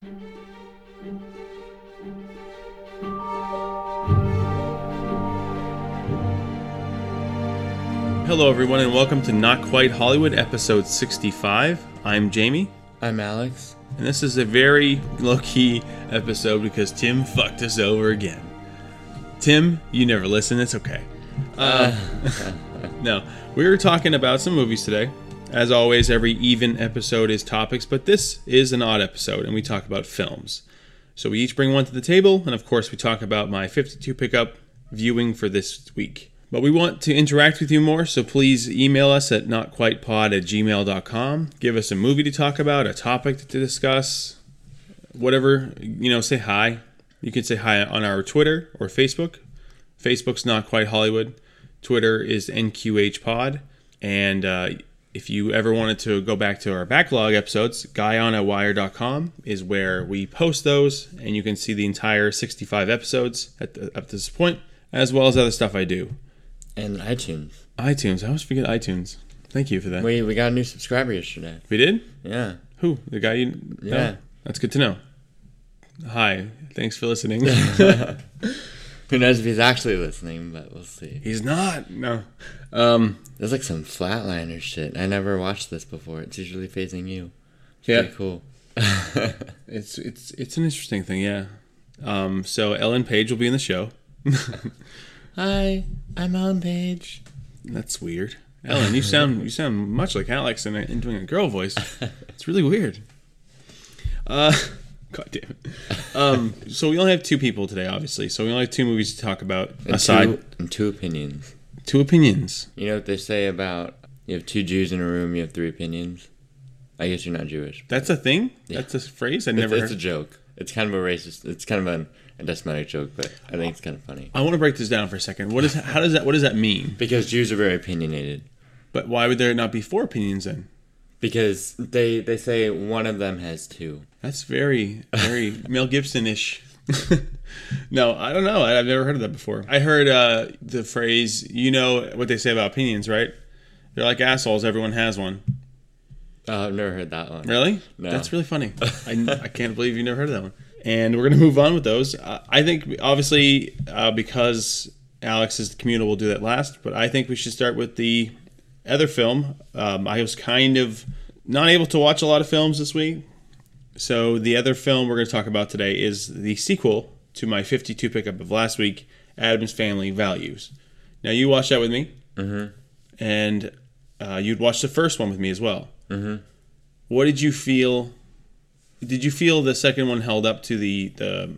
Hello everyone and welcome to Not Quite Hollywood episode 65. I'm Jamie. I'm Alex. And this is a very low-key episode because Tim fucked us over again. Tim, you never listen, it's okay. No, we were talking about some movies today. As always, every even episode is topics, but this is an odd episode and we talk about films. So we each bring one to the table, and of course we talk about my 52 pickup viewing for this week. But we want to interact with you more, so please email us at notquitepod@gmail.com. Give us a movie to talk about, a topic to discuss, whatever, say hi. You can say hi on our Twitter or Facebook. Facebook's Not Quite Hollywood. Twitter is NQHpod. And if you ever wanted to go back to our backlog episodes, guyonaWire.com is where we post those, and you can see the entire 65 episodes at this point, as well as other stuff I do. And iTunes. I always forget iTunes. Thank you for that. We got a new subscriber yesterday. We did? Yeah. Who? The guy you... Yeah. Oh, that's good to know. Hi. Thanks for listening. Who knows if he's actually listening, but we'll see. He's not. No. There's like some Flatliner shit. I never watched this before. It's usually facing you. It's pretty cool. It's an interesting thing, yeah. So Ellen Page will be in the show. Hi, I'm Ellen Page. That's weird. Ellen, you sound much like Alex and doing a girl voice. It's really weird. God damn it. So we only have two people today, obviously. So we only have two movies to talk about. And two opinions. Two opinions. You know what they say about you have two Jews in a room, you have three opinions? I guess you're not Jewish. That's a thing? Yeah. That's a phrase? It's a joke. It's kind of a racist. It's kind of an anti-Semitic joke, but I think it's kind of funny. I want to break this down for a second. What does that mean? Because Jews are very opinionated. But why would there not be four opinions then? Because they say one of them has two. That's very, very Mel Gibson-ish. No, I don't know. I've never heard of that before. I heard the phrase, you know what they say about opinions, right? They're like assholes. Everyone has one. I've never heard that one. Really? No. That's really funny. I can't believe you never heard of that one. And we're going to move on with those. I think, obviously, because Alex is the communal, we'll do that last. But I think we should start with the other film. I was kind of not able to watch a lot of films this week. So the other film we're going to talk about today is the sequel to my 52 pickup of last week, Addams Family Values. Now, you watched that with me. Mm-hmm. And you'd watched the first one with me as well. Mm-hmm. What did you feel? Did you feel the second one held up to the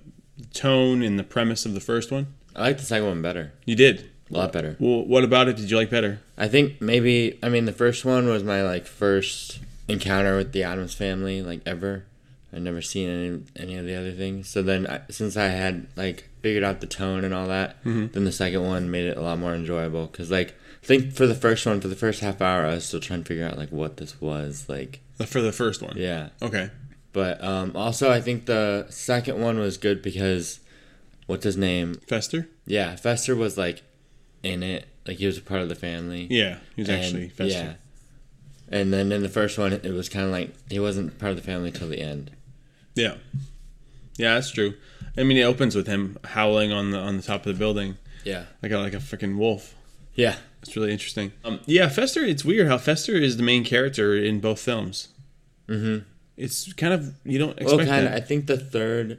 tone and the premise of the first one? I like the second one better. You did? A lot better. Well, what about it did you like better? I think the first one was my first encounter with the Addams Family ever. I'd never seen any of the other things. So then since I had figured out the tone and all that, mm-hmm. then the second one made it a lot more enjoyable. Because I think for the first half hour, I was still trying to figure out what this was For the first one? Yeah. Okay. But also I think the second one was good because, what's his name? Fester? Yeah, Fester was in it. He was a part of the family. Yeah, he was actually Fester. Yeah. And then in the first one, it was kind of he wasn't part of the family till the end. Yeah. Yeah, that's true. I mean, it opens with him howling on the top of the building. Yeah. Like a freaking wolf. Yeah. It's really interesting. Yeah, Fester, it's weird how Fester is the main character in both films. Mm-hmm. It's kind of, you don't expect that. I think the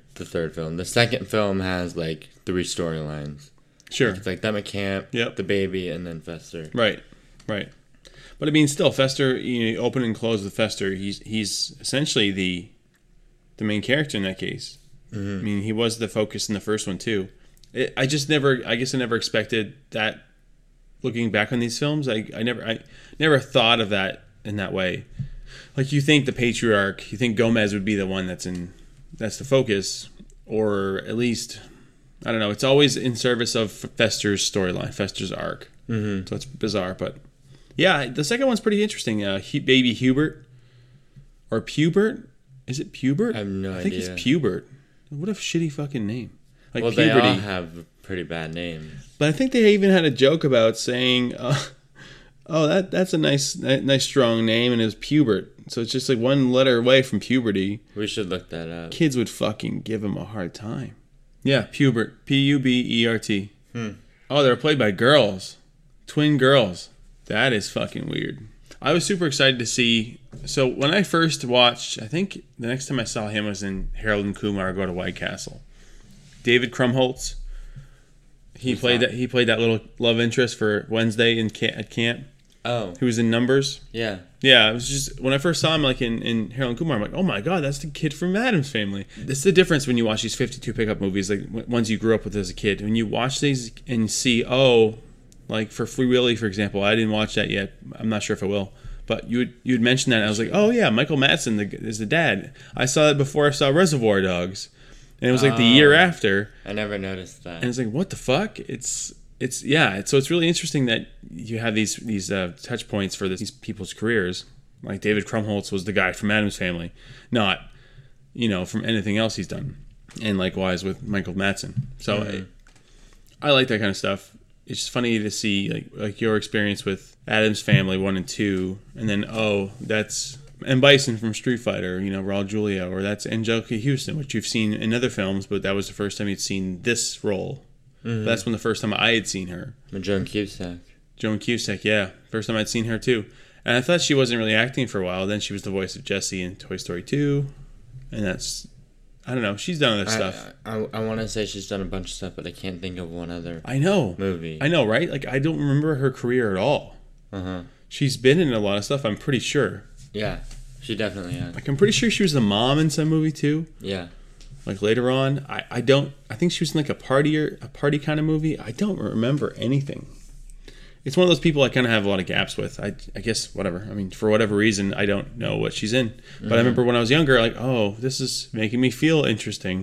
second film has three storylines. Sure. It's Them at Camp, yep. The baby, and then Fester. Right. But I mean, still, Fester, open and close with Fester, he's essentially the main character in that case. Mm-hmm. I mean, he was the focus in the first one too. I never expected that. Looking back on these films, I never thought of that in that way. You think the patriarch, you think Gomez would be the one that's the focus, or at least, I don't know. It's always in service of Fester's storyline, Fester's arc. Mm-hmm. So it's bizarre, but yeah, the second one's pretty interesting. Baby Hubert or Pubert. Is it Pubert? I have no idea. I think it's Pubert. What a shitty fucking name. Well, puberty. They all have pretty bad names. But I think they even had a joke about saying, "Oh, that's a nice strong name," and it was Pubert. So it's just like one letter away from puberty. We should look that up. Kids would fucking give him a hard time. Yeah, pubert. Pubert. Oh, they're played by girls. Twin girls. That is fucking weird. I was super excited to see. So when I first watched, I think the next time I saw him was in Harold and Kumar Go to White Castle. David Krumholtz. He played that little love interest for Wednesday at camp. Oh. Who was in Numbers. Yeah. Yeah, it was just, when I first saw him like in Harold and Kumar, I'm like, oh my god, that's the kid from Addams Family. That's the difference when you watch these 52 pickup movies, like ones you grew up with as a kid. When you watch these and see, like for Free Willy, for example, I didn't watch that yet. I'm not sure if I will. But you'd mentioned that, and I was like, oh yeah, Michael Madsen is the dad. I saw that before I saw Reservoir Dogs. And it was like the year after. I never noticed that. And it's like, what the fuck? So it's really interesting that you have these touch points for these people's careers. Like David Krumholtz was the guy from Addams Family, not, from anything else he's done. And likewise with Michael Madsen. So I like that kind of stuff. It's just funny to see like your experience with Addams Family 1 and 2, and then that's M. Bison from Street Fighter, Raul Julia, or that's Angelica Houston, which you've seen in other films, but that was the first time you'd seen this role. Mm-hmm. That's when the first time I had seen her. Joan Cusack. Joan Cusack, yeah. First time I'd seen her too. And I thought she wasn't really acting for a while. Then she was the voice of Jessie in Toy Story 2. And that's, I don't know, she's done other stuff. I want to say she's done a bunch of stuff, but I can't think of one other movie. I know, right? Like, I don't remember her career at all. Uh-huh. She's been in a lot of stuff, I'm pretty sure. Yeah, she definitely has. Like, I'm pretty sure she was the mom in some movie too. Yeah. Like later on, I think she was in like a party kind of movie. I don't remember anything. It's one of those people I kind of have a lot of gaps with. I guess whatever. I mean, for whatever reason, I don't know what she's in. But I remember when I was younger, like, oh, this is making me feel interesting.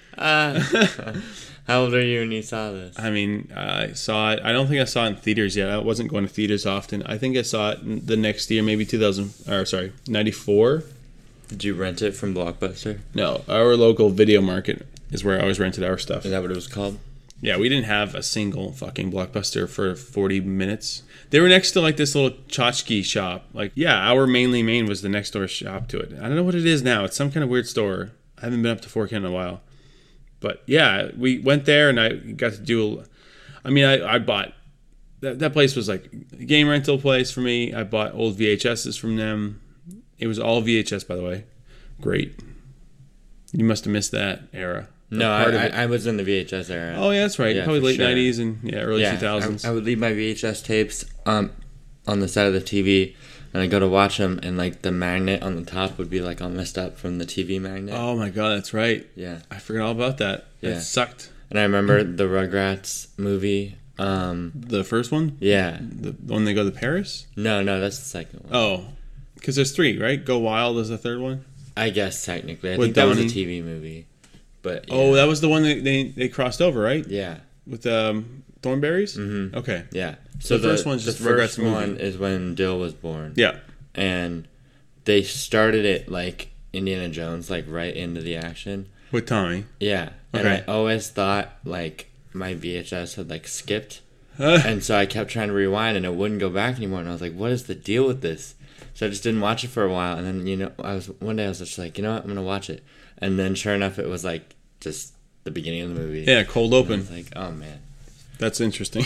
How old are you when you saw this? I mean, I saw it. I don't think I saw it in theaters yet. I wasn't going to theaters often. I think I saw it the next year, maybe 94. Did you rent it from Blockbuster? No, our local video market is where I always rented our stuff. Is that what it was called? Yeah, we didn't have a single fucking Blockbuster for 40 minutes. They were next to like this little tchotchke shop. Like, yeah, our Main was the next door shop to it. I don't know what it is now. It's some kind of weird store. I haven't been up to Fort Kent in a while. But yeah, we went there and I got to do I bought, that place was like a game rental place for me. I bought old VHSs from them. It was all VHS, by the way. Great. You must have missed that era. No, I was in the VHS era. Oh, yeah, that's right. Yeah, probably late sure. 90s and early 2000s. I would leave my VHS tapes on the side of the TV, and I'd go to watch them, and like the magnet on the top would be like all messed up from the TV magnet. Oh my god, that's right. Yeah. I forgot all about that. Yeah. That sucked. And I remember the Rugrats movie. The first one? Yeah. The one they go to Paris? No, that's the second one. Oh. Because there's 3, right? Go Wild is the third one? I guess technically. I With think that was a Donnie? TV movie. But yeah. Oh, that was the one that they crossed over, right? Yeah. With Thornberrys? Mm-hmm. Okay. Yeah. So the first one's just the first Rugrats one movie. is when Dill was born. Yeah. And they started it like Indiana Jones, like right into the action. With Tommy. Yeah. Okay. And I always thought like my VHS had like skipped. And so I kept trying to rewind and it wouldn't go back anymore. And I was like, what is the deal with this? So I just didn't watch it for a while. And then, one day I was just like, you know what? I'm going to watch it. And then sure enough, it was like just the beginning of the movie. Yeah, cold open. And I was like, oh man. That's interesting.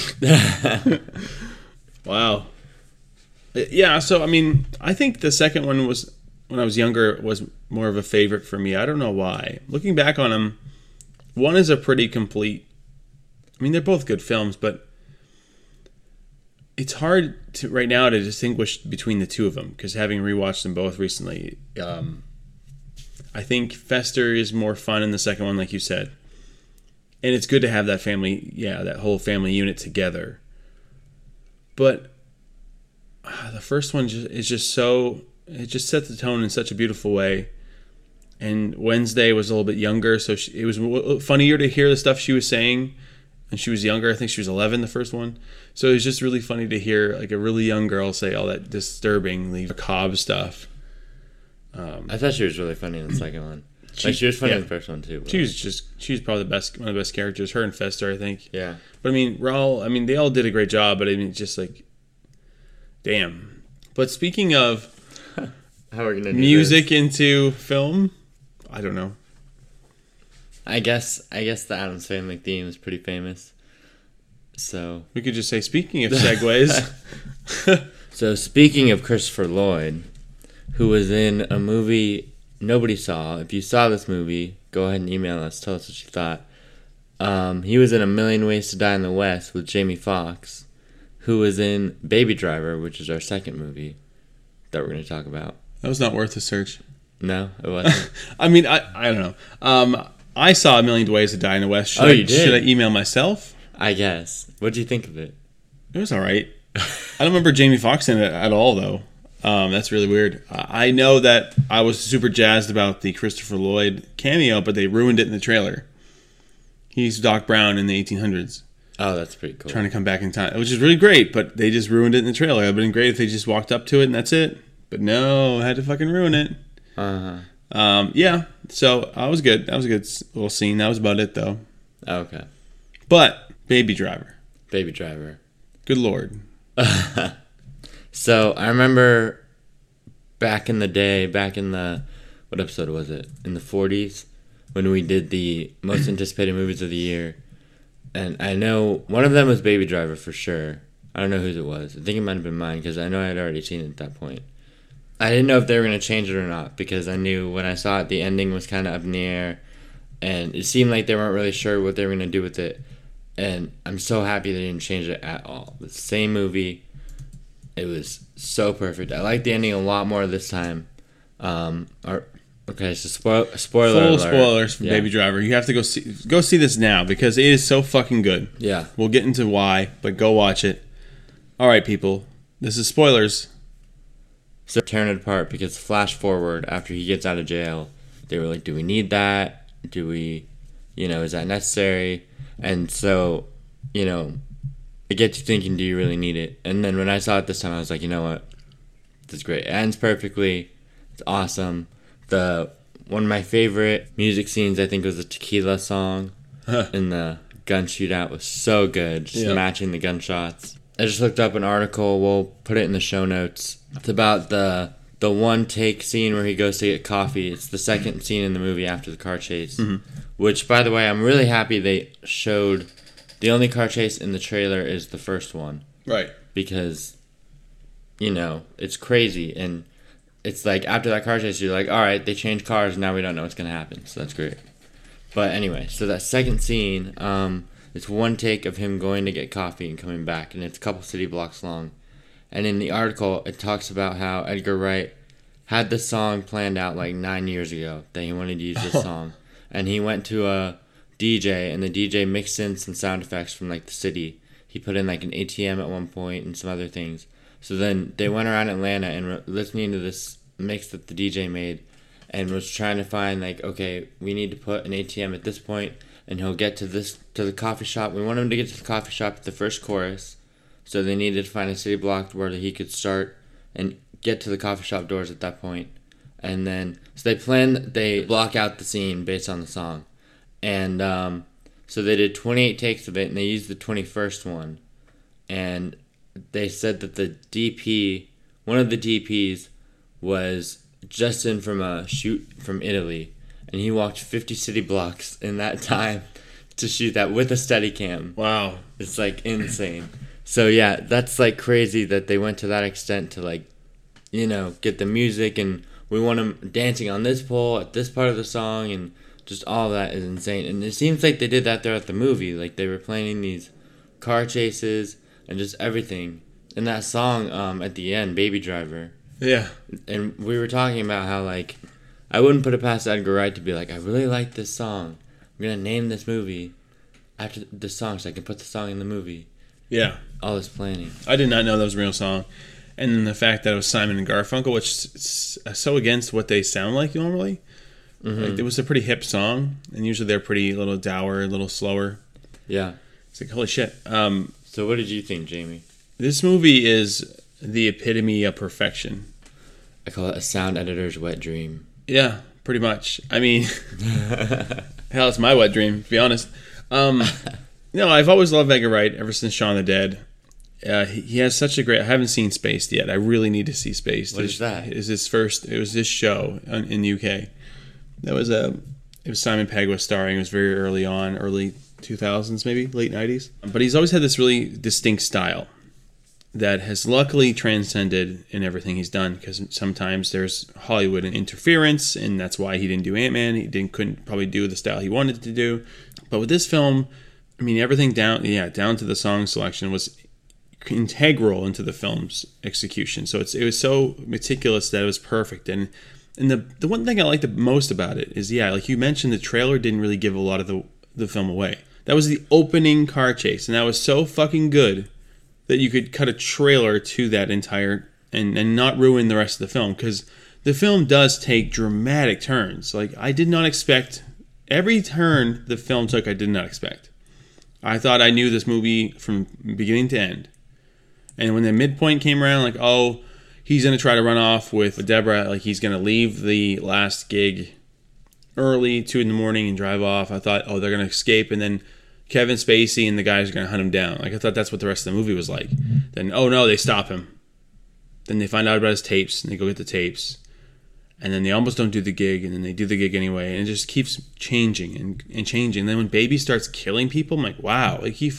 Wow. Yeah, so I mean, I think the second one was, when I was younger, was more of a favorite for me. I don't know why. Looking back on them, one is a pretty complete, I mean, they're both good films, but it's hard to right now to distinguish between the two of them, because having rewatched them both recently, I think Fester is more fun in the second one, like you said. And it's good to have that family, that whole family unit together. But the first one is just so, it just set the tone in such a beautiful way. And Wednesday was a little bit younger, so it was funnier to hear the stuff she was saying. And she was younger. I think she was 11, the first one. So it was just really funny to hear like a really young girl say all that disturbingly macabre stuff. I thought she was really funny in the second one. She was funny in the first one too. But. She was probably one of the best characters. Her and Fester, I think. Yeah. But I mean, Raul, they all did a great job. But I mean, it's just like, damn. But speaking of how we're gonna do music this. into film. I don't know. I guess the Addams Family theme is pretty famous. So We could just say, speaking of segues. So speaking of Christopher Lloyd, who was in a movie nobody saw. If you saw this movie, go ahead and email us. Tell us what you thought. He was in A Million Ways to Die in the West with Jamie Foxx, who was in Baby Driver, which is our second movie that we're going to talk about. That was not worth a search. No, it wasn't. I mean, I don't know. I saw A Million Ways to Die in the West. You did? Should I email myself? I guess. What'd you think of it? It was all right. I don't remember Jamie Foxx in it at all, though. That's really weird. I know that I was super jazzed about the Christopher Lloyd cameo, but they ruined it in the trailer. He's Doc Brown in the 1800s. Oh, that's pretty cool. Trying to come back in time, which is really great, but they just ruined it in the trailer. It would have been great if they just walked up to it and that's it. But no, I had to fucking ruin it. Uh-huh. Yeah, so I was good. That was a good little scene. That was about it, though. Okay. But Baby Driver. Baby Driver. Good Lord. So I remember back in the day, what episode was it? In the 40s, when we did the most anticipated movies of the year. And I know one of them was Baby Driver for sure. I don't know whose it was. I think it might have been mine because I know I had already seen it at that point. I didn't know if they were going to change it or not because I knew when I saw it, the ending was kind of up in the air. And it seemed like they weren't really sure what they were going to do with it. And I'm so happy they didn't change it at all. The same movie. It was so perfect. I like the ending a lot more this time. Okay, so spoiler Full alert. spoilers for Baby Driver. You have to go see this now because it is so fucking good. Yeah. We'll get into why, but go watch it. All right, people. This is spoilers. So tearing it apart because flash forward after he gets out of jail, they were like, do we need that? Do we, is that necessary? And so, it gets you thinking, do you really need it? And then when I saw it this time, I was like, you know what? This is great. It ends perfectly. It's awesome. One of my favorite music scenes, I think, was the Tequila song. And the gun shootout was so good. Just matching the gunshots. I just looked up an article. We'll put it in the show notes. It's about the one take scene where he goes to get coffee. It's the second scene in the movie after the car chase. Mm-hmm. Which, by the way, I'm really happy they showed. The only car chase in the trailer is the first one. Right. Because, it's crazy. And it's like, after that car chase, you're like, all right, they changed cars, and now we don't know what's going to happen. So that's great. But anyway, so that second scene, it's one take of him going to get coffee and coming back. And it's a couple city blocks long. And in the article, it talks about how Edgar Wright had this song planned out like 9 years ago, that he wanted to use this song. And he went to a DJ, and the DJ mixed in some sound effects from like the city. He put in like an ATM at one point and some other things. So then they went around Atlanta and were listening to this mix that the DJ made and was trying to find like, okay, we need to put an ATM at this point and he'll get to the coffee shop. We want him to get to the coffee shop at the first chorus. So they needed to find a city block where he could start and get to the coffee shop doors at that point. And then, so they block out the scene based on the song. And so they did 28 takes of it, and they used the 21st one. And they said that one of the DPs was Justin from a shoot from Italy. And he walked 50 city blocks in that time to shoot that with a Steadicam. Wow. It's like insane. So yeah, that's like crazy that they went to that extent to like, get the music and we want him dancing on this pole at this part of the song and just all that is insane. And it seems like they did that throughout the movie. Like they were planning these car chases and just everything. And that song at the end, Baby Driver. Yeah. And we were talking about how like, I wouldn't put it past Edgar Wright to be like, I really like this song. I'm going to name this movie after this song so I can put the song in the movie. Yeah. All this planning. I did not know that was a real song. And then the fact that it was Simon and Garfunkel, which is so against what they sound like normally. Mm-hmm. Like, it was a pretty hip song, and usually they're pretty a little dour, a little slower. Yeah. It's like, holy shit. So what did you think, Jamie? This movie is the epitome of perfection. I call it a sound editor's wet dream. Yeah, pretty much. I mean, hell, it's my wet dream, to be honest. No, I've always loved Edgar Wright ever since Shaun of the Dead. he has such a great. I haven't seen Spaced yet. I really need to see Spaced. What is that? Is his first? It was this show in the UK. That was It was Simon Pegg was starring. It was very early on, early 2000s, maybe late 90s. But he's always had this really distinct style that has luckily transcended in everything he's done, because sometimes there's Hollywood interference, and that's why he didn't do Ant-Man. He couldn't probably do the style he wanted to do. But with this film, I mean, everything down to the song selection was integral into the film's execution. So it was so meticulous that it was perfect. And the one thing I liked the most about it is, like you mentioned, the trailer didn't really give a lot of the film away. That was the opening car chase, and that was so fucking good that you could cut a trailer to that entire and not ruin the rest of the film, because the film does take dramatic turns. Like, I did not expect every turn the film took. I did not expect. I thought I knew this movie from beginning to end. And when the midpoint came around, like, oh, he's going to try to run off with Deborah, like he's going to leave the last gig early, 2 a.m, and drive off. I thought, oh, they're going to escape, and then Kevin Spacey and the guys are going to hunt him down. Like, I thought that's what the rest of the movie was like. Then, oh no, they stop him. Then they find out about his tapes, and they go get the tapes. And then they almost don't do the gig, and then they do the gig anyway, and it just keeps changing and changing. And then when Baby starts killing people, I'm like, wow, like he's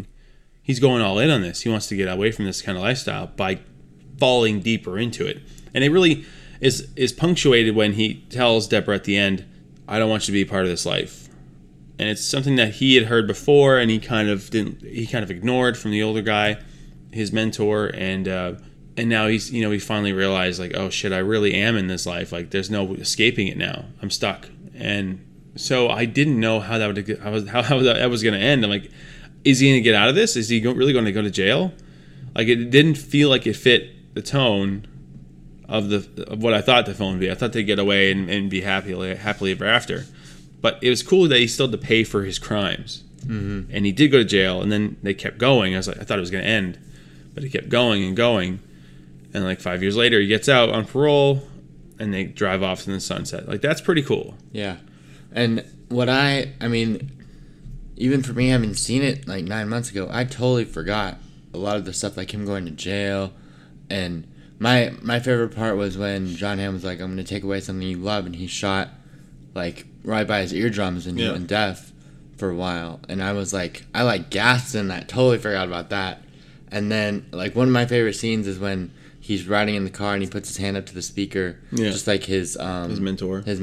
going all in on this. He wants to get away from this kind of lifestyle by falling deeper into it. And it really is punctuated when he tells Deborah at the end, I don't want you to be a part of this life. And it's something that he had heard before, and he kind of ignored from the older guy, his mentor, and now he finally realized, like, oh shit, I really am in this life. Like, there's no escaping it now. I'm stuck. And so I didn't know how that was going to end. I'm like, is he going to get out of this? Is he really going to go to jail? Like, it didn't feel like it fit the tone of what I thought the film would be. I thought they'd get away and be happily ever after. But it was cool that he still had to pay for his crimes. Mm-hmm. And he did go to jail, and then they kept going. I thought it was going to end. But it kept going and going. And like 5 years later, he gets out on parole, and they drive off in the sunset. Like, that's pretty cool. Yeah. And I mean, even for me, having seen it like 9 months ago, I totally forgot a lot of the stuff, like him going to jail. And my favorite part was when John Hamm was like, I'm going to take away something you love, and he shot like right by his eardrums, and he went deaf for a while. And I was like, I gasped in that, totally forgot about that. And then like one of my favorite scenes is when he's riding in the car and he puts his hand up to the speaker, just like his mentor, his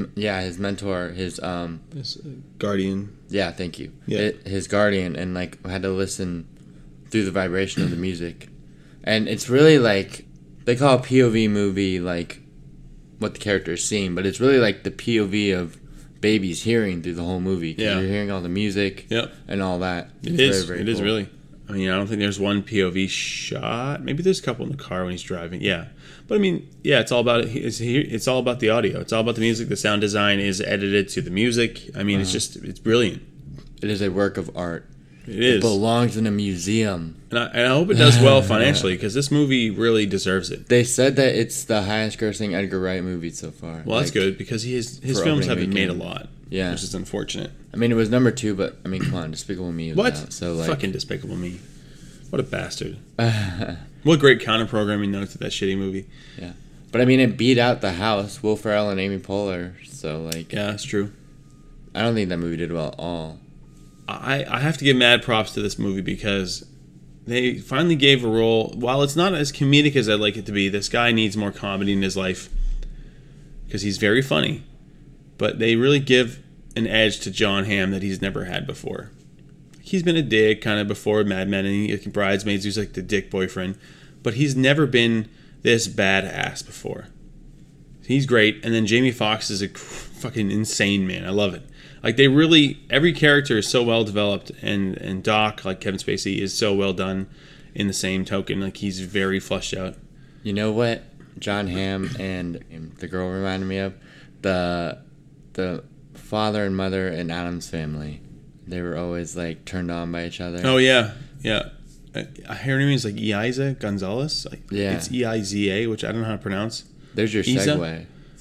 guardian. Yeah, thank you. Yeah, his guardian, and like I had to listen through the vibration of the music. And it's really like, they call a POV movie like what the character is seeing, but it's really like the POV of Baby's hearing through the whole movie, because you're hearing all the music and all that. It is really. I mean, I don't think there's one POV shot. Maybe there's a couple in the car when he's driving. Yeah, but I mean, it's all about it's all about the audio. It's all about the music. The sound design is edited to the music. I mean, it's brilliant. It is a work of art. It belongs in a museum. And I hope it does well financially, because this movie really deserves it. They said that it's the highest grossing Edgar Wright movie so far. Well, that's good, because his films haven't made a lot. Yeah. Which is unfortunate. I mean, it was number 2, but I mean, come on, Despicable Me was out. So like, fucking Despicable Me. What a bastard. What great counter programming notes to that shitty movie. Yeah. But I mean, it beat out The House, Will Ferrell and Amy Poehler. So like, yeah, that's true. I don't think that movie did well at all. I have to give mad props to this movie, because they finally gave a role. While it's not as comedic as I'd like it to be, this guy needs more comedy in his life, because he's very funny. But they really give an edge to John Hamm that he's never had before. He's been a dick kind of before Mad Men and Bridesmaids. He's like the dick boyfriend. But he's never been this badass before. He's great. And then Jamie Foxx is a fucking insane man. I love it. Like, they really, every character is so well developed, and Doc, like Kevin Spacey, is so well done in the same token. Like, he's very fleshed out. You know what John Hamm and the girl reminded me of? The father and mother in Addams Family. They were always like turned on by each other. Oh yeah. Her name is like Eiza Gonzalez. It's Eiza, which I don't know how to pronounce. There's your segue.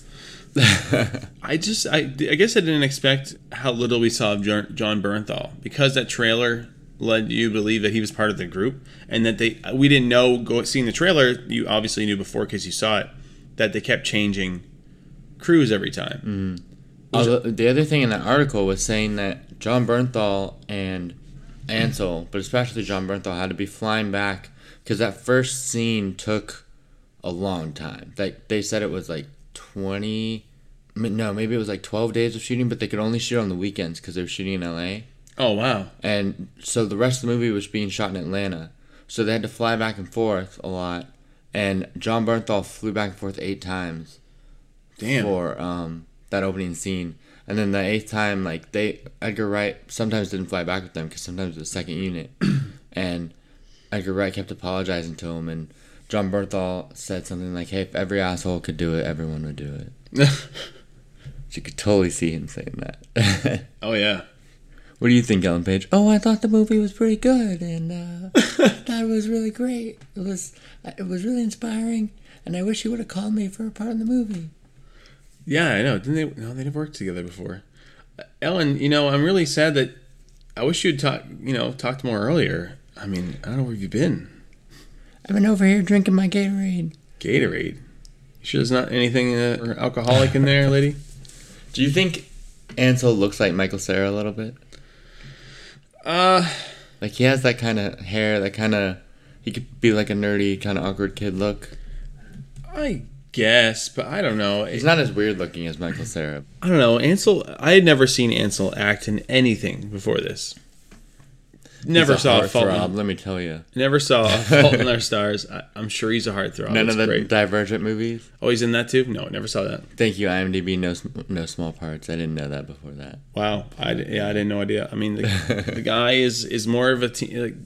I guess I didn't expect how little we saw of John Bernthal, because that trailer led you to believe that he was part of the group, and that we didn't know seeing the trailer. You obviously knew before because you saw it that they kept changing crews every time. The other thing in that article was saying that John Bernthal and Ansel, but especially John Bernthal, had to be flying back because that first scene took a long time. Like they said, it was like 20. No, maybe it was like 12 days of shooting, but they could only shoot on the weekends because they were shooting in LA. Oh, wow. And so the rest of the movie was being shot in Atlanta. So they had to fly back and forth a lot. And John Bernthal flew back and forth 8 times. Damn. For that opening scene. And then the 8th time, like, Edgar Wright sometimes didn't fly back with them because sometimes it was second unit. And Edgar Wright kept apologizing to him. And John Bernthal said something like, hey, if every asshole could do it, everyone would do it. You could totally see him saying that. Oh, yeah. What do you think, Ellen Page? Oh, I thought the movie was pretty good, and thought it was really great. It was really inspiring, and I wish you would have called me for a part in the movie. Yeah, I know. Didn't they? No, they'd worked together before. Ellen, I'm really sad that I wish you'd talked more earlier. I mean, I don't know where you've been. I've been over here drinking my Gatorade. Gatorade? You sure there's not anything alcoholic in there, lady? Do you think Ansel looks like Michael Cera a little bit? Like he has that kind of hair, he could be like a nerdy, kind of awkward kid look. I guess, but I don't know. He's not as weird looking as Michael Cera. I don't know. Ansel, I had never seen Ansel act in anything before this. Never saw a Fault in... Let me tell you. Never saw a Fault in Our Stars. I'm sure he's a heartthrob. None of the Divergent movies? Oh, he's in that too? No, never saw that. Thank you, IMDb. No small parts. I didn't know that before that. Wow. I didn't no idea. I mean, the guy is more of a teen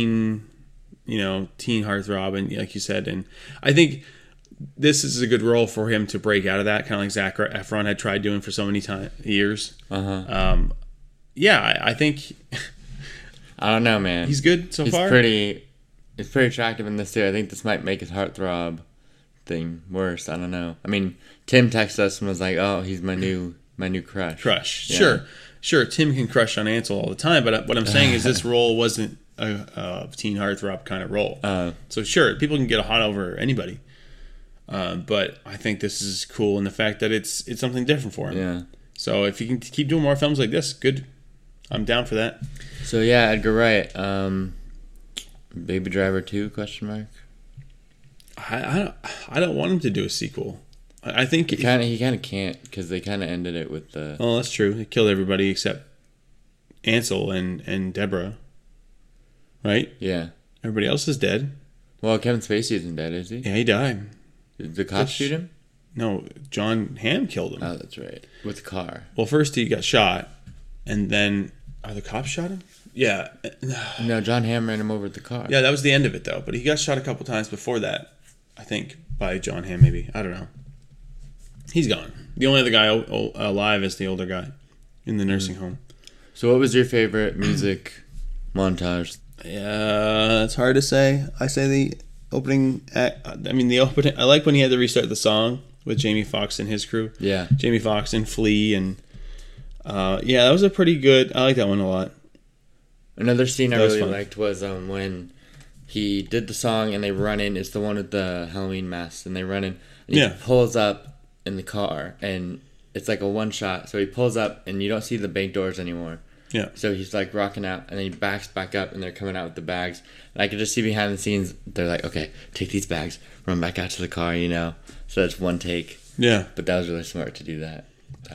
heartthrob, and like you said, and I think this is a good role for him to break out of that, kind of like Zac Efron had tried doing for so many years. Yeah, I think... I don't know, man. He's good so far? He's pretty attractive in this too. I think this might make his heartthrob thing worse. I don't know. I mean, Tim texted us and was like, "Oh, he's my new crush." Yeah. Sure. Tim can crush on Ansel all the time, but what I'm saying is this role wasn't a teen heartthrob kind of role. So sure, people can get hot over anybody, but I think this is cool in the fact that it's something different for him. Yeah. So if he can keep doing more films like this, good. I'm down for that. So yeah, Edgar Wright, Baby Driver 2 ? I don't want him to do a sequel. I think he kind of can't because they kind of ended it with the. Oh, that's true. They killed everybody except Ansel and Deborah. Right? Yeah. Everybody else is dead. Well, Kevin Spacey isn't dead, is he? Yeah, he died. Did the cops shoot him? No, John Hamm killed him. Oh, that's right. With the car. Well, first he got shot, and then the cops shot him. Yeah. No, John Hamm ran him over with the car. Yeah, that was the end of it, though. But he got shot a couple times before that, I think, by John Hamm, maybe. I don't know. He's gone. The only other guy alive is the older guy in the nursing home. So what was your favorite music montage? Yeah, it's hard to say. I say the opening act. I mean, the opening. I like when he had to restart the song with Jamie Foxx and his crew. Yeah. Jamie Foxx and Flea and... yeah, that was a pretty good... I like that one a lot. Another scene I really liked was when he did the song and they run in. It's the one with the Halloween mask. And they run in. And he pulls up in the car. And it's like a one shot. So he pulls up and you don't see the bank doors anymore. Yeah. So he's like rocking out. And then he backs back up and they're coming out with the bags. And I could just see behind the scenes. They're like, okay, take these bags. Run back out to the car, So that's one take. Yeah. But that was really smart to do that.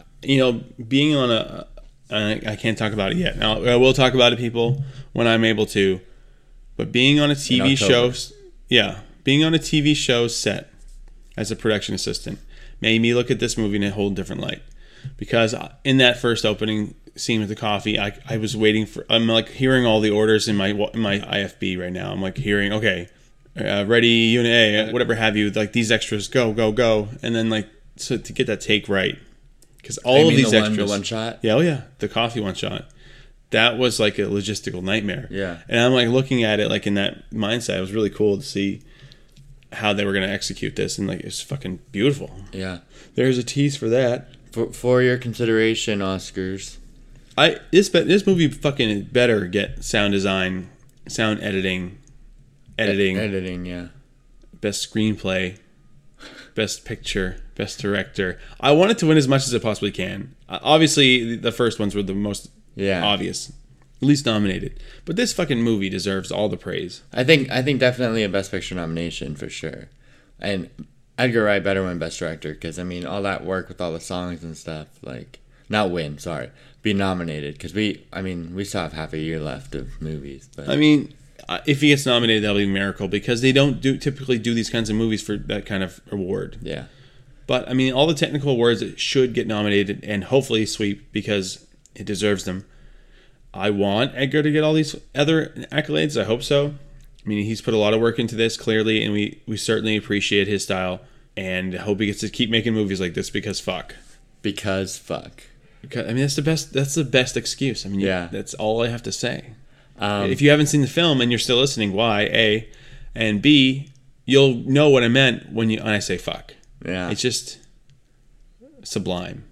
Being on I can't talk about it yet. Now, I will talk about it, people, when I'm able to. But being on a TV show... Yeah. Being on a TV show set as a production assistant made me look at this movie in a whole different light. Because in that first opening scene with the coffee, I was waiting for... I'm like hearing all the orders in my IFB right now. I'm like hearing, okay, ready, unit A, whatever have you. Like these extras, go, go, go. And then so to get that take right... Because all of these extras... The one shot? Yeah, the coffee one shot. That was like a logistical nightmare. Yeah. And I'm like looking at it like in that mindset. It was really cool to see how they were going to execute this. And like, it's fucking beautiful. Yeah. There's a tease for that. For your consideration, Oscars, This movie fucking better get sound design, sound editing, Editing, yeah. best screenplay, best picture, best director. I want it to win as much as it possibly can. Obviously, the first ones were the most obvious, least nominated. But this fucking movie deserves all the praise. I think definitely a Best Picture nomination for sure. And Edgar Wright better win Best Director because, I mean, all that work with all the songs and stuff, like, not win, sorry, be nominated because we still have half a year left of movies. But I mean, if he gets nominated, that'll be a miracle because they don't typically do these kinds of movies for that kind of award. Yeah. But, I mean, all the technical awards should get nominated and hopefully sweep because it deserves them. I want Edgar to get all these other accolades. I hope so. I mean, he's put a lot of work into this, clearly, and we certainly appreciate his style. And hope he gets to keep making movies like this because fuck. Because fuck. Because, I mean, that's the best excuse. I mean, yeah. That's all I have to say. If you haven't seen the film and you're still listening, why? A. And B, you'll know what I meant when I say fuck. Yeah. It's just sublime.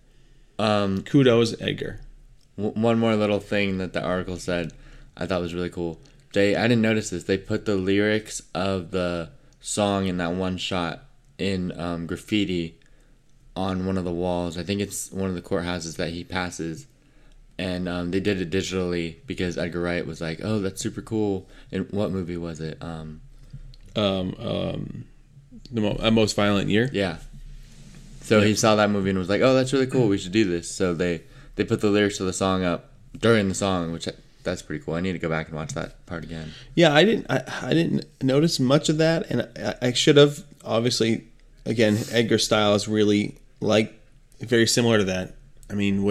Kudos, Edgar. One more little thing that the article said I thought was really cool. I didn't notice this. They put the lyrics of the song in that one shot in graffiti on one of the walls. I think it's one of the courthouses that he passes. And they did it digitally because Edgar Wright was like, "Oh, that's super cool." And what movie was it? The Most Violent Year. Yeah. So he saw that movie and was like, "Oh, that's really cool. We should do this." So they put the lyrics to the song up during the song, which that's pretty cool. I need to go back and watch that part again. Yeah, I didn't notice much of that, and I should have. Obviously, again, Edgar's style is really very similar to that. I mean,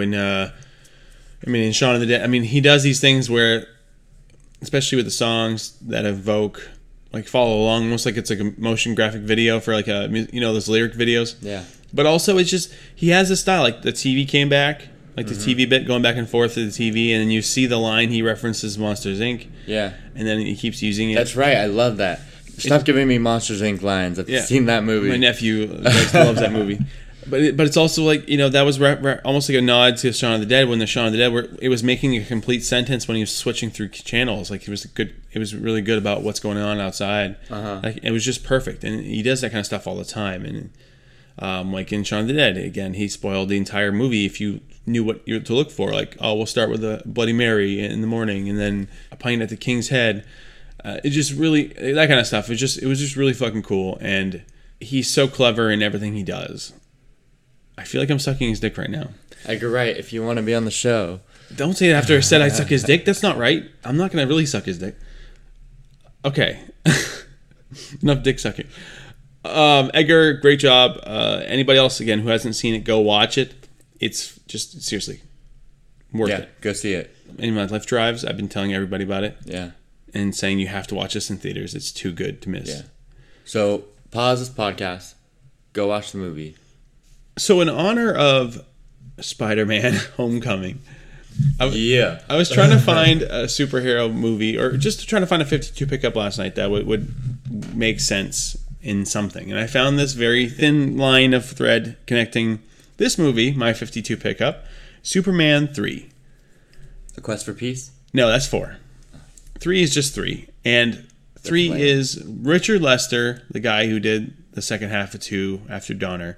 in Shaun of the Dead, I mean, he does these things where, especially with the songs that evoke, follow along, almost like it's like a motion graphic video for those lyric videos. Yeah. But also, it's just he has this style. Like the TV came back. The TV bit going back and forth to the TV, and then you see the line he references Monsters, Inc. Yeah. And then he keeps using it. That's right. I love that. Stop giving me Monsters, Inc. lines. I've seen that movie. My nephew loves that movie. But it's also that was almost like a nod to Shaun of the Dead when the Shaun of the Dead where it was making a complete sentence when he was switching through channels. It was really good about what's going on outside. It was just perfect. And he does that kind of stuff all the time. And in Shaun of the Dead, again, he spoiled the entire movie if you knew what you to look for. We'll start with a Bloody Mary in the morning and then a pint at the King's Head. It just really, that kind of stuff. It was just really fucking cool. And he's so clever in everything he does. I feel like I'm sucking his dick right now. Edgar Wright, if you want to be on the show. Don't say it after I said I suck his dick. That's not right. I'm not going to really suck his dick. Okay. Enough dick sucking. Edgar, great job. Anybody else, again, who hasn't seen it, go watch it. It's just, seriously, worth it. Go see it. In my life drives, I've been telling everybody about it. Yeah. And saying you have to watch this in theaters. It's too good to miss. Yeah. So, pause this podcast. Go watch the movie. So, in honor of Spider-Man Homecoming, I was trying to find a superhero movie, or just trying to find a 52 pickup last night that would make sense in something. And I found this very thin line of thread connecting this movie, my 52 pickup, Superman 3. The Quest for Peace? No, that's 4. 3 is just 3. And 3 is Richard Lester, the guy who did the second half of 2 after Donner.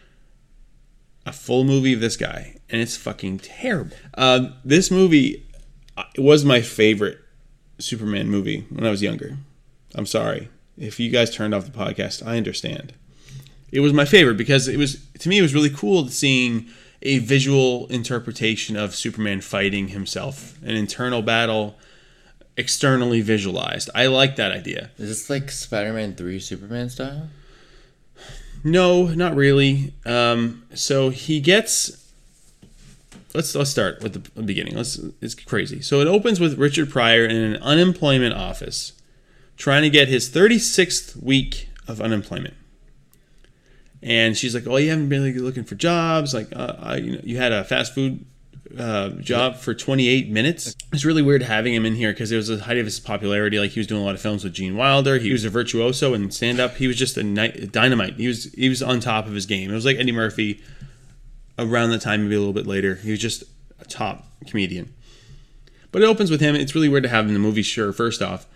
A full movie of this guy. And it's fucking terrible. This movie was my favorite Superman movie when I was younger. I'm sorry. If you guys turned off the podcast, I understand. It was my favorite because it was really cool seeing a visual interpretation of Superman fighting himself, an internal battle externally visualized. I like that idea. Is this like Spider-Man 3 Superman style? No, not really. So he gets... Let's start with the beginning. It's crazy. So it opens with Richard Pryor in an unemployment office trying to get his 36th week of unemployment. And she's like, "Oh, you haven't been really looking for jobs. You had a fast food job for 28 minutes." It's really weird having him in here because it was the height of his popularity. He was doing a lot of films with Gene Wilder. He was a virtuoso in stand-up. He was just a dynamite. He was on top of his game. It was like Eddie Murphy around the time, maybe a little bit later. He was just a top comedian. But it opens with him. It's really weird to have him in the movie, sure, first off.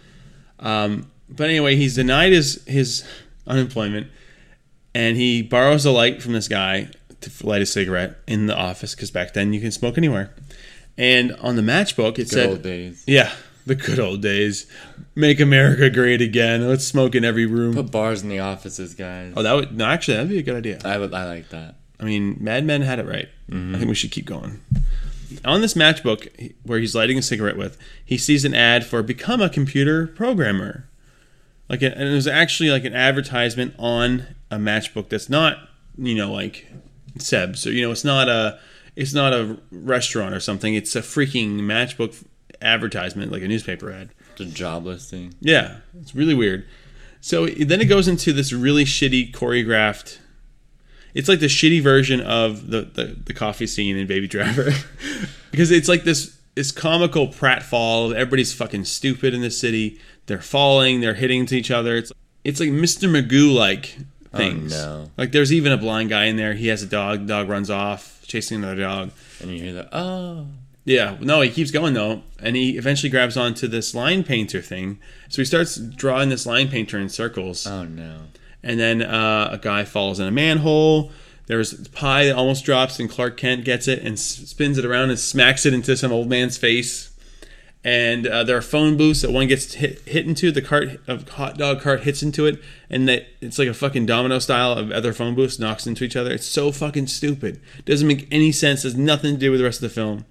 But anyway, he's denied his unemployment, and he borrows a light from this guy to light a cigarette in the office, because back then you can smoke anywhere. And on the matchbook, it said... Good old days. Yeah, the good old days. Make America great again. Let's smoke in every room. Put bars in the offices, guys. Oh, that'd be a good idea. I like that. I mean, Mad Men had it right. I think we should keep going. On this matchbook, where he's lighting a cigarette with, he sees an ad for become a computer programmer. And it was actually like an advertisement on a matchbook that's not, like Seb's. So, it's not a restaurant or something. It's a freaking matchbook advertisement, like a newspaper ad. It's a job listing. Yeah, it's really weird. So then it goes into this really shitty choreographed... It's like the shitty version of the coffee scene in Baby Driver. Because it's like this comical pratfall. Everybody's fucking stupid in the city. They're falling. They're hitting into each other. It's like Mr. Magoo-like things. Oh, no. Like there's even a blind guy in there. He has a dog. The dog runs off, chasing another dog. And you hear the, oh. Yeah. No, he keeps going, though. And he eventually grabs onto this line painter thing. So he starts drawing this line painter in circles. Oh, no. And then a guy falls in a manhole. There's pie that almost drops, and Clark Kent gets it and spins it around and smacks it into some old man's face. And there are phone booths that one gets hit into. The hot dog cart hits into it, and it's like a fucking domino style of other phone booths knocks into each other. It's so fucking stupid. Doesn't make any sense. Has nothing to do with the rest of the film.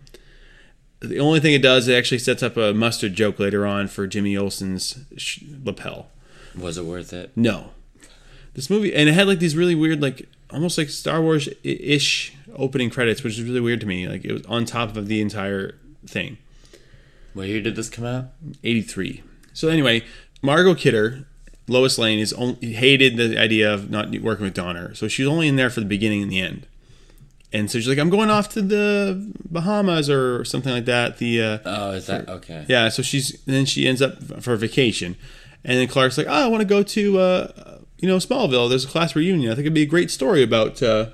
The only thing it does, it actually sets up a mustard joke later on for Jimmy Olsen's lapel. Was it worth it? No. This movie, and it had like these really weird, like almost like Star Wars-ish opening credits, which is really weird to me. Like it was on top of the entire thing. What year did this come out? 83. So anyway, Margot Kidder, Lois Lane, hated the idea of not working with Donner. So she's only in there for the beginning and the end. And so she's like, I'm going off to the Bahamas or something like that. Is that okay? Yeah, so then she ends up for vacation. And then Clark's like, I want to go to Smallville. There's a class reunion. I think it'd be a great story about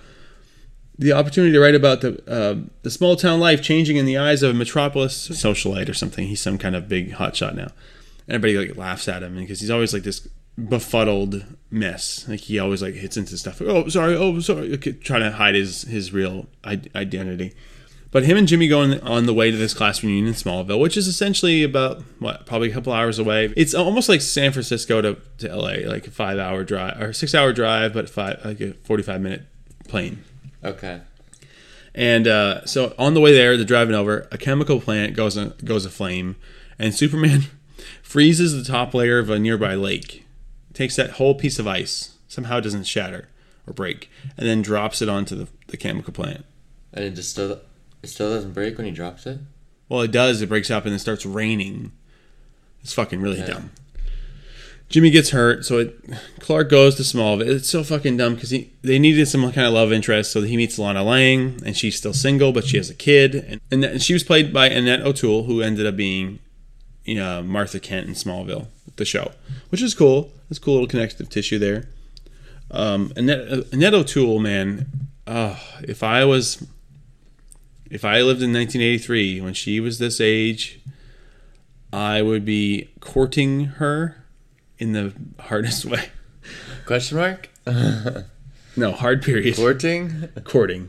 the opportunity to write about the small town life changing in the eyes of a metropolis socialite or something. He's some kind of big hotshot now. Everybody like laughs at him because he's always like this befuddled mess. Like he always like hits into stuff. Oh, sorry. Trying to hide his real identity. But him and Jimmy go on the way to this class reunion in Smallville, which is essentially about, probably a couple hours away. It's almost like San Francisco to LA, like a 5-hour drive, or 6-hour drive, but like a 45-minute plane. Okay. And so on the way there, they're driving over, a chemical plant goes aflame, and Superman freezes the top layer of a nearby lake, takes that whole piece of ice, somehow it doesn't shatter or break, and then drops it onto the chemical plant. And it still doesn't break when he drops it? Well, it does. It breaks up and it starts raining. It's fucking really dumb. Jimmy gets hurt, so Clark goes to Smallville. It's so fucking dumb because they needed some kind of love interest, so he meets Lana Lang, and she's still single, but she has a kid. And she was played by Annette O'Toole, who ended up being Martha Kent in Smallville, the show, which is cool. There's a cool little connective tissue there. Annette O'Toole, man, if I lived in 1983 when she was this age, I would be courting her in the hardest way. Question mark? No, hard period. Courting.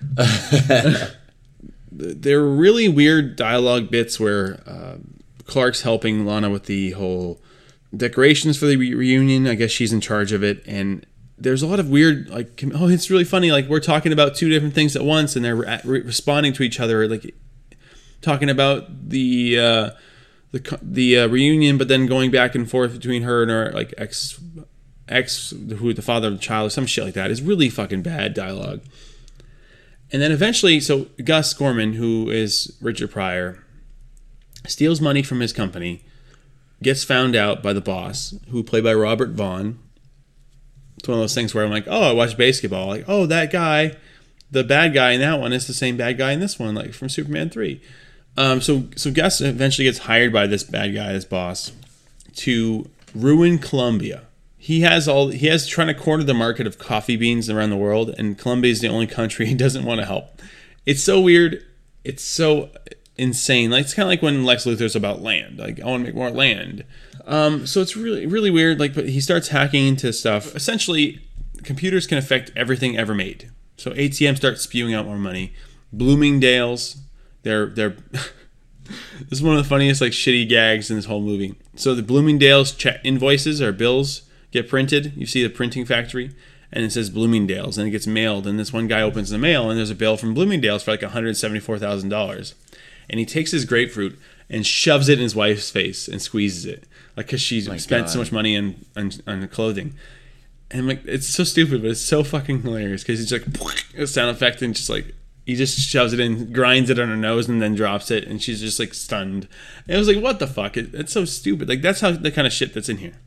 There were really weird dialogue bits where Clark's helping Lana with the whole decorations for the reunion. I guess she's in charge of it, and there's a lot of weird, like, oh, it's really funny. Like, we're talking about two different things at once, and they're responding to each other, like talking about the reunion, but then going back and forth between her and her like ex, who the father of the child, or some shit like that. Is really fucking bad dialogue. And then eventually, so Gus Gorman, who is Richard Pryor, steals money from his company, gets found out by the boss, who played by Robert Vaughn. It's one of those things where I'm like, oh, I watch basketball. Like, oh, that guy, the bad guy in that one is the same bad guy in this one, like from Superman 3. So Gus eventually gets hired by this bad guy, this boss, to ruin Colombia. He has trying to corner the market of coffee beans around the world, and Colombia is the only country he doesn't want to help. It's so weird. it's so insane. Like, it's kind of like when Lex Luthor's about land. Like, I want to make more land. So it's really, really weird. Like, but he starts hacking into stuff. Essentially, computers can affect everything ever made. So ATM starts spewing out more money. Bloomingdale's, they're this is one of the funniest like shitty gags in this whole movie. So the Bloomingdale's invoices or bills get printed. You see the printing factory, and it says Bloomingdale's, and it gets mailed. And this one guy opens the mail, and there's a bill from Bloomingdale's for like $174,000. And he takes his grapefruit and shoves it in his wife's face and squeezes it, like because she's spent so much money on clothing. And I'm like, it's so stupid, but it's so fucking hilarious because he's like a sound effect and just like he just shoves it in, grinds it on her nose, and then drops it, and she's just like stunned. And I was like, what the fuck? It's so stupid. Like that's how the kind of shit that's in here.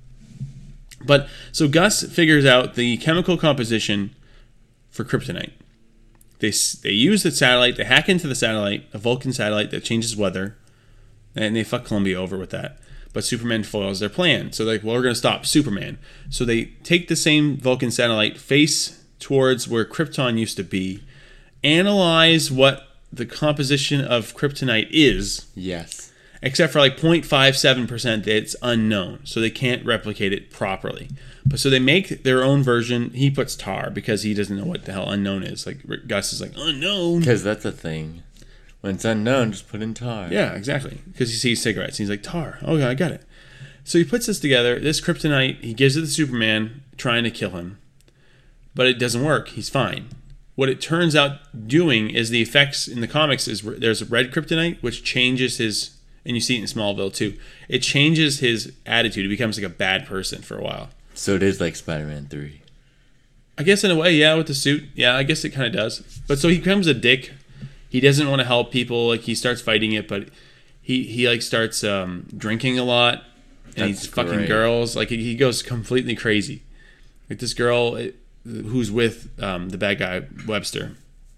But so Gus figures out the chemical composition for kryptonite. They use the satellite. They hack into the satellite, a Vulcan satellite that changes weather, and they fuck Columbia over with that. But Superman foils their plan. So they're like, well, we're going to stop Superman. So they take the same Vulcan satellite, face towards where Krypton used to be, analyze what the composition of kryptonite is. Yes. Except for like 0.57% it's unknown. So they can't replicate it properly. But so they make their own version. He puts tar because he doesn't know what the hell unknown is. Like Gus is like, unknown. Because that's a thing. When it's unknown, just put in tar. Yeah, exactly. Because he sees cigarettes. And he's like, tar. Okay, I got it. So he puts this together. This kryptonite, he gives it to Superman, trying to kill him. But it doesn't work. He's fine. What it turns out doing is the effects in the comics is there's a red kryptonite, which changes his, and you see it in Smallville too, it changes his attitude. He becomes like a bad person for a while. So it is like Spider-Man 3. I guess in a way, yeah, with the suit. Yeah, I guess it kind of does. But so he becomes a dick. He doesn't want to help people. Like he starts fighting it, but he like starts drinking a lot, and he's fucking girls. Like he goes completely crazy. Like this girl who's with the bad guy Webster,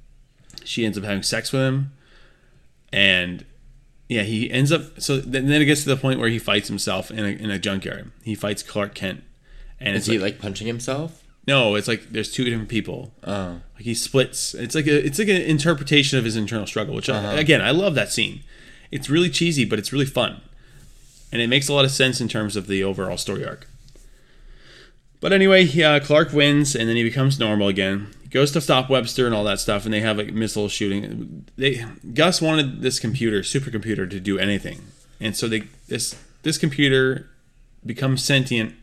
she ends up having sex with him, and yeah, he ends up. So then it gets to the point where he fights himself in a junkyard. He fights Clark Kent, and is he like punching himself? No, it's like there's two different people. Oh, like he splits. It's like an interpretation of his internal struggle. Which again, I love that scene. It's really cheesy, but it's really fun, and it makes a lot of sense in terms of the overall story arc. But anyway, Clark wins, and then he becomes normal again. He goes to stop Webster and all that stuff, and they have like missile shooting. Gus wanted this supercomputer, to do anything, and so this computer becomes sentient,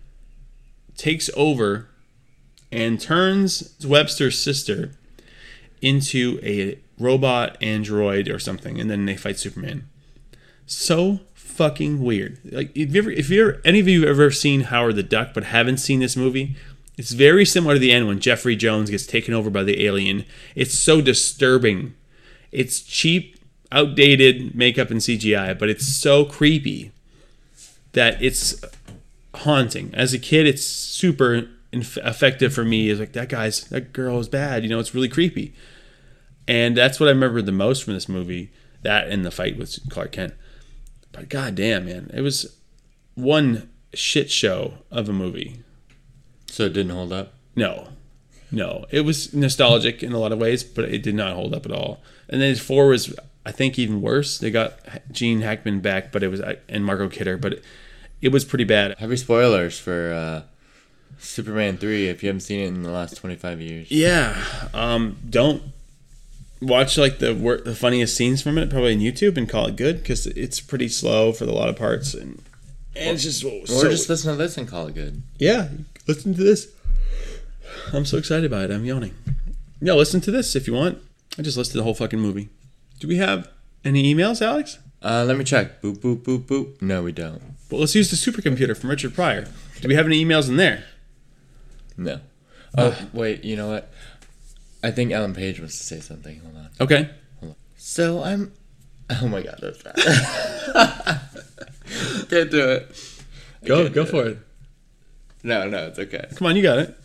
takes over, and turns Webster's sister into a robot android or something, and then they fight Superman. So fucking weird. Like if any of you have ever seen Howard the Duck but haven't seen this movie, it's very similar to the end when Jeffrey Jones gets taken over by the alien. It's so disturbing. It's cheap, outdated makeup and CGI, but it's so creepy that it's haunting. As a kid, it's super effective for me. It's like that girl is bad. You know, it's really creepy. And that's what I remember the most from this movie. That and the fight with Clark Kent. But goddamn, man, it was one shit show of a movie. So it didn't hold up? No. It was nostalgic in a lot of ways, but it did not hold up at all. And then 4 was, I think, even worse. They got Gene Hackman back, but it was, and Margot Kidder, but it was pretty bad. Heavy spoilers for Superman 3 if you haven't seen it in the last 25 years. Yeah. Don't watch like the funniest scenes from it probably on YouTube and call it good, because it's pretty slow for a lot of parts, and it's just just listen to this and call it good. Yeah, listen to this. I'm so excited about it. I'm yawning. No, listen to this if you want. I just listed the whole fucking movie. Do we have any emails, Alex? Let me check. Boop boop boop boop. No, we don't. Well, let's use the supercomputer from Richard Pryor. Do we have any emails in there? No. Oh, wait. You know what? I think Ellen Page wants to say something. Hold on. Okay. Hold on. So I'm... Oh my god, that's bad. Can't do it. Go for it. No, it's okay. Come on, you got it.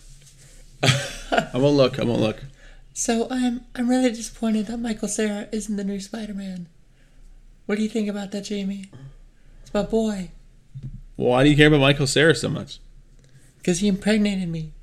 I won't look. So I'm really disappointed that Michael Cera isn't the new Spider-Man. What do you think about that, Jamie? It's my boy. Well, why do you care about Michael Cera so much? Because he impregnated me.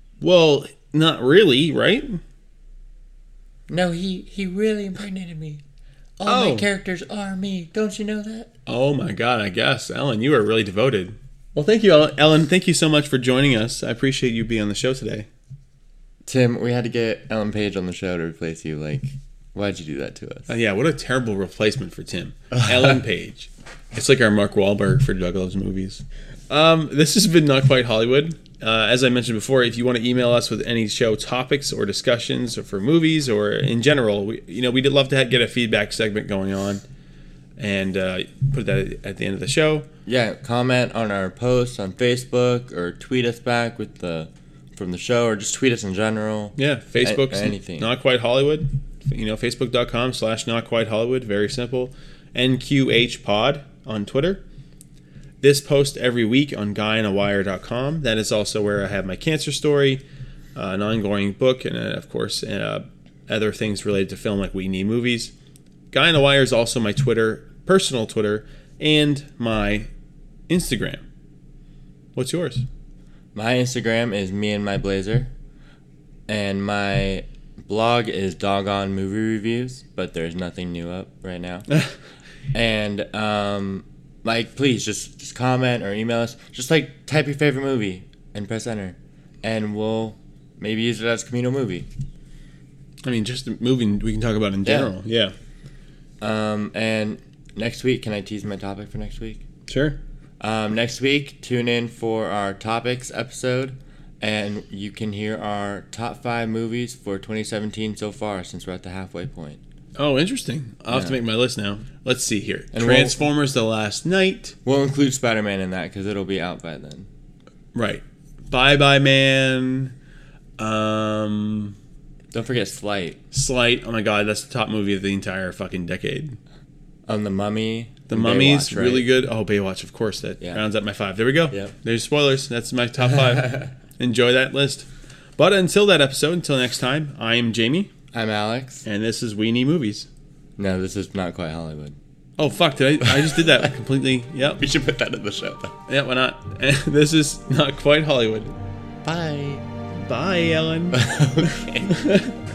Well, not really, right? No, he really impregnated me. All my characters are me. Don't you know that? Oh my God, I guess. Ellen, you are really devoted. Well, thank you, Ellen. Thank you so much for joining us. I appreciate you being on the show today. Tim, we had to get Ellen Page on the show to replace you. Like, why'd you do that to us? Yeah, what a terrible replacement for Tim. Ellen Page. It's like our Mark Wahlberg for Doug Loves Movies. This has been Not Quite Hollywood. As I mentioned before, if you want to email us with any show topics or discussions or for movies or in general, we'd love to get a feedback segment going on and put that at the end of the show. Yeah, comment on our posts on Facebook or tweet us back from the show, or just tweet us in general. Yeah, Facebook's anything. Not Quite Hollywood. Facebook.com/Not Quite Hollywood. Very simple. NQH Pod on Twitter. This post every week on guyinawire.com. That is also where I have my cancer story, an ongoing book, and of course other things related to film like We Need Movies. Guy in a Wire is also my personal Twitter, and my Instagram. What's yours? My Instagram is me and my blazer, and my blog is Doggone Movie Reviews, but there's nothing new up right now. And please just comment or email us. Just type your favorite movie and press enter, and we'll maybe use it as Camino movie. I mean, just the movie we can talk about in general. Yeah. And next week, can I tease my topic for next week? Sure. Next week, tune in for our topics episode, and you can hear our top 5 movies for 2017 so far, since we're at the halfway point. Oh, interesting. I'll have to make my list now. Let's see here. And Transformers: The Last Night. We'll include Spider-Man in that because it'll be out by then. Right. Bye Bye Man. Don't forget Slight. Slight. Oh my God, that's the top movie of the entire fucking decade. The Mummy. The Mummy's really good. Oh, Baywatch, of course. That rounds up my 5. There we go. Yep. There's spoilers. That's my top 5. Enjoy that list. But until next time, I am Jamie. I'm Alex. And this is We Need Movies. No, this is Not Quite Hollywood. Oh, fuck. I just did that completely. Yep. We should put that in the show, though. Yeah, why not? This is Not Quite Hollywood. Bye. Bye, Ellen. Okay.